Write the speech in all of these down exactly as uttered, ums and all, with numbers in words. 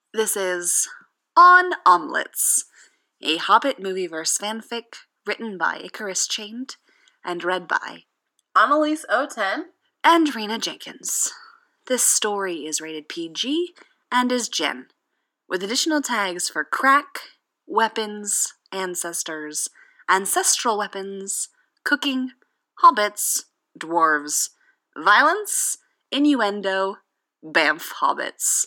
This is On Omelets, a Hobbit Movieverse fanfic written by Icarus Chained and read by Annalise O ten and Rena Jenkins. This story is rated P G and is Gen, with additional tags for crack, weapons, ancestors, ancestral weapons, cooking, hobbits, dwarves, violence, innuendo, Banff hobbits.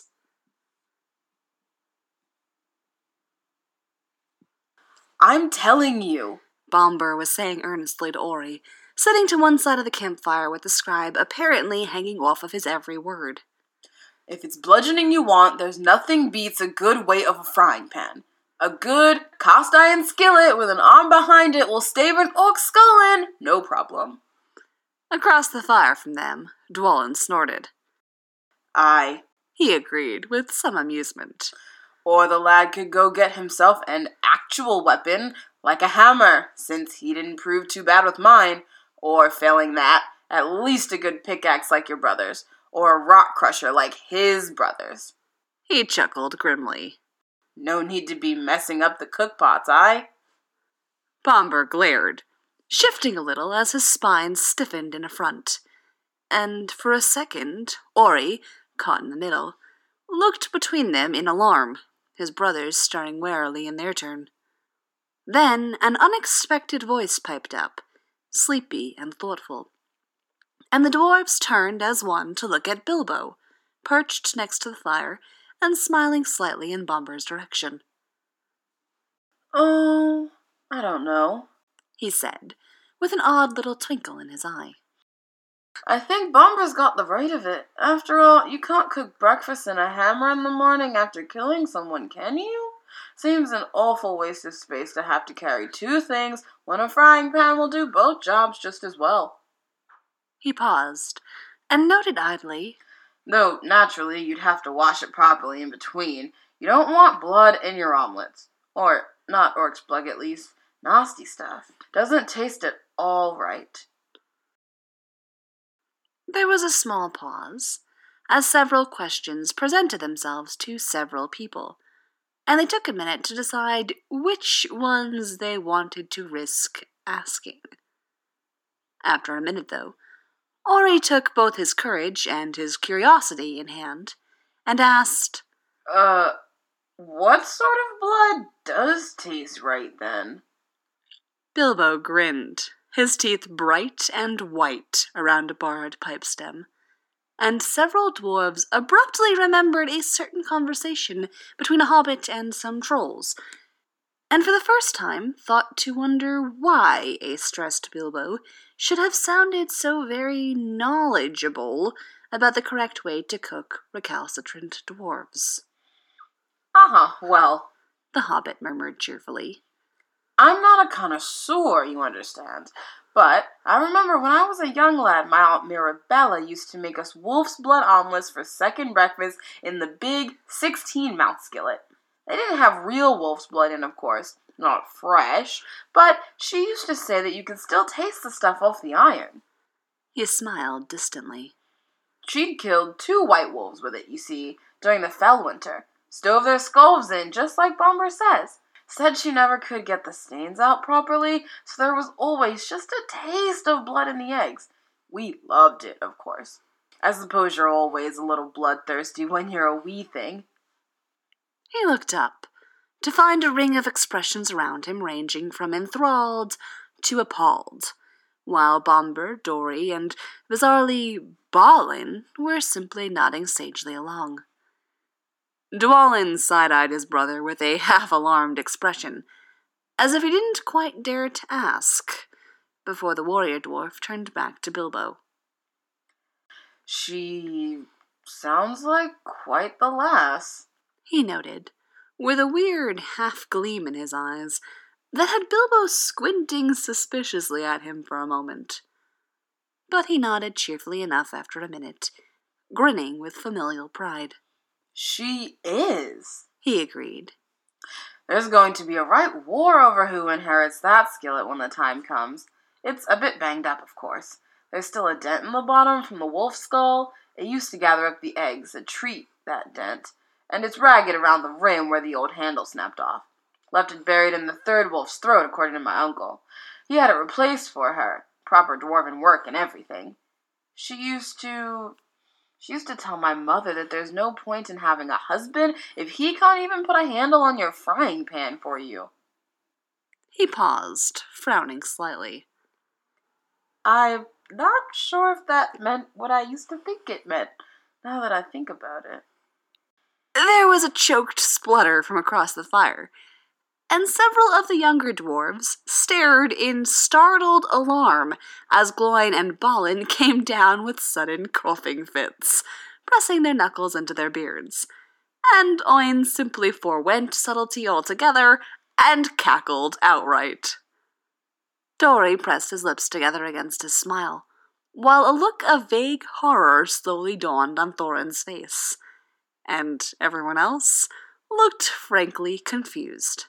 I'm telling you, Bombur was saying earnestly to Ori, sitting to one side of the campfire with the scribe apparently hanging off of his every word. if it's bludgeoning you want, there's nothing beats a good weight of a frying pan. A good cast iron skillet with an arm behind it will stave an orc skull in, no problem. Across the fire from them, Dwalin snorted. Aye. He agreed, with some amusement. Or the lad could go get himself an actual weapon, like a hammer, since he didn't prove too bad with mine. Or, failing that, at least a good pickaxe like your brother's, or a rock crusher like his brother's. He chuckled grimly. No need to be messing up the cookpots, aye? Bombur glared, shifting a little as his spine stiffened in affront. And for a second, Ori, caught in the middle, looked between them in alarm, his brothers staring warily in their turn. Then an unexpected voice piped up, sleepy and thoughtful, and the dwarves turned as one to look at Bilbo, perched next to the fire and smiling slightly in Bombur's direction. Oh, I don't know, he said, with an odd little twinkle in his eye. I think Bombur's got the right of it. After all, you can't cook breakfast and a hammer in the morning after killing someone, can you? Seems an awful waste of space to have to carry two things when a frying pan will do both jobs just as well. He paused, and noted idly, Though, naturally, you'd have to wash it properly in between. You don't want blood in your omelets. Or, not orc's blood at least. Nasty stuff. Doesn't taste at all right. There was a small pause, as several questions presented themselves to several people, and they took a minute to decide which ones they wanted to risk asking. After a minute, though, Ori took both his courage and his curiosity in hand, and asked, Uh, what sort of blood does taste right, then? Bilbo grinned, his teeth bright and white around a borrowed pipe stem, and several dwarves abruptly remembered a certain conversation between a hobbit and some trolls, and for the first time thought to wonder why a stressed Bilbo should have sounded so very knowledgeable about the correct way to cook recalcitrant dwarves. Uh-huh, well, The hobbit murmured cheerfully. I'm not a connoisseur, you understand, but I remember when I was a young lad, my Aunt Mirabella used to make us wolf's blood omelets for second breakfast in the big sixteen-mouth skillet. They didn't have real wolf's blood in, of course, not fresh, but she used to say that you could still taste the stuff off the iron. He smiled distantly. She'd killed two white wolves with it, you see, during the fell winter. Stove their skulls in, just like Bombur says. Said she never could get the stains out properly, so there was always just a taste of blood in the eggs. We loved it, of course. I suppose you're always a little bloodthirsty when you're a wee thing. He looked up, to find a ring of expressions around him ranging from enthralled to appalled, while Bombur, Dory, and bizarrely Balin were simply nodding sagely along. Dwalin side-eyed his brother with a half-alarmed expression, as if he didn't quite dare to ask, before the warrior dwarf turned back to Bilbo. She sounds like quite the lass, he noted, with a weird half-gleam in his eyes that had Bilbo squinting suspiciously at him for a moment. But he nodded cheerfully enough after a minute, grinning with familial pride. She is, he agreed. There's going to be a right war over who inherits that skillet when the time comes. It's a bit banged up, of course. There's still a dent in the bottom from the wolf skull. It used to gather up the eggs, a treat, that dent. and it's ragged around the rim where the old handle snapped off. Left it buried in the third wolf's throat, according to my uncle. He had it replaced for her, proper dwarven work and everything. She used to... She used to tell my mother that there's no point in having a husband if he can't even put a handle on your frying pan for you. He paused, frowning slightly. I'm not sure if that meant what I used to think it meant, now that I think about it. There was a choked splutter from across the fire, and several of the younger dwarves stared in startled alarm as Gloin and Balin came down with sudden coughing fits, pressing their knuckles into their beards. And Oin simply forewent subtlety altogether and cackled outright. Dory pressed his lips together against his smile, while a look of vague horror slowly dawned on Thorin's face, and everyone else looked frankly confused.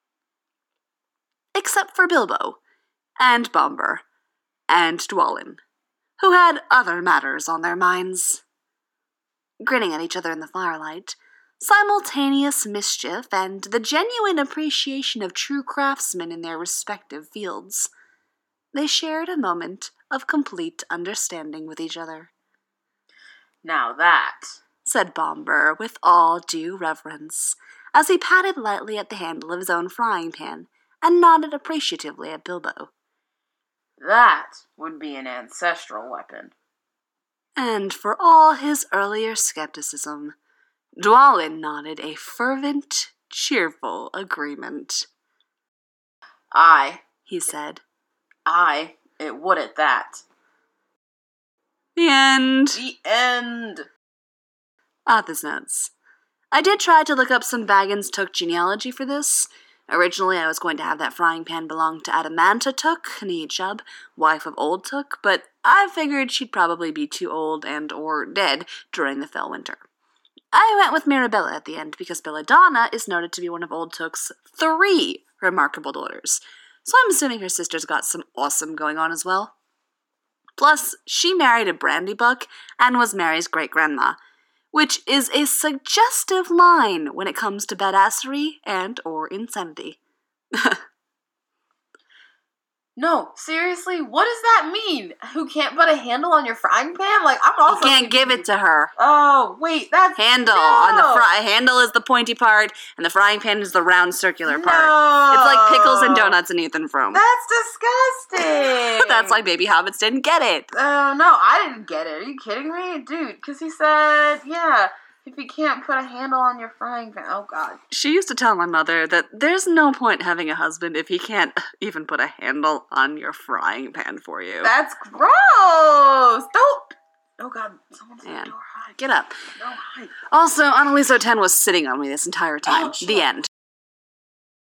Except for Bilbo, and Bombur, and Dwalin, who had other matters on their minds. Grinning at each other in the firelight, simultaneous mischief and the genuine appreciation of true craftsmen in their respective fields, they shared a moment of complete understanding with each other. Now that, said Bombur with all due reverence, as he patted lightly at the handle of his own frying pan and nodded appreciatively at Bilbo. That would be an ancestral weapon. And for all his earlier skepticism, Dwalin nodded a fervent, cheerful agreement. Aye, he said. Aye, it would at that. The end. The end. Author's notes. I did try to look up some Baggins Took genealogy for this. Originally, I was going to have that frying pan belong to Adamanta Took, nee Chubb, wife of Old Took, but I figured she'd probably be too old and or dead during the fell winter. I went with Mirabella at the end because Belladonna is noted to be one of Old Took's three remarkable daughters, so I'm assuming her sister's got some awesome going on as well. Plus, she married a Brandybuck and was Mary's great-grandma, which is a suggestive line when it comes to badassery and or insanity. No, seriously, what does that mean? Who can't put a handle on your frying pan? Like, I'm also... You can't give it to her. Oh, wait, that's... Handle. No. On the fry handle is the pointy part, and the frying pan is the round circular part. No. It's like pickles and donuts in Ethan Frome. That's disgusting. That's why Baby Hobbits didn't get it. Oh, uh, no, I didn't get it. Are you kidding me? Dude, because he said, yeah... If you can't put a handle on your frying pan, oh God. She used to tell my mother that there's no point having a husband if he can't even put a handle on your frying pan for you. That's gross! Don't! Oh God, someone's at the door. Hide. Get up. No, hide. Also, Annalise O'Ten was sitting on me this entire time. Oh, the end.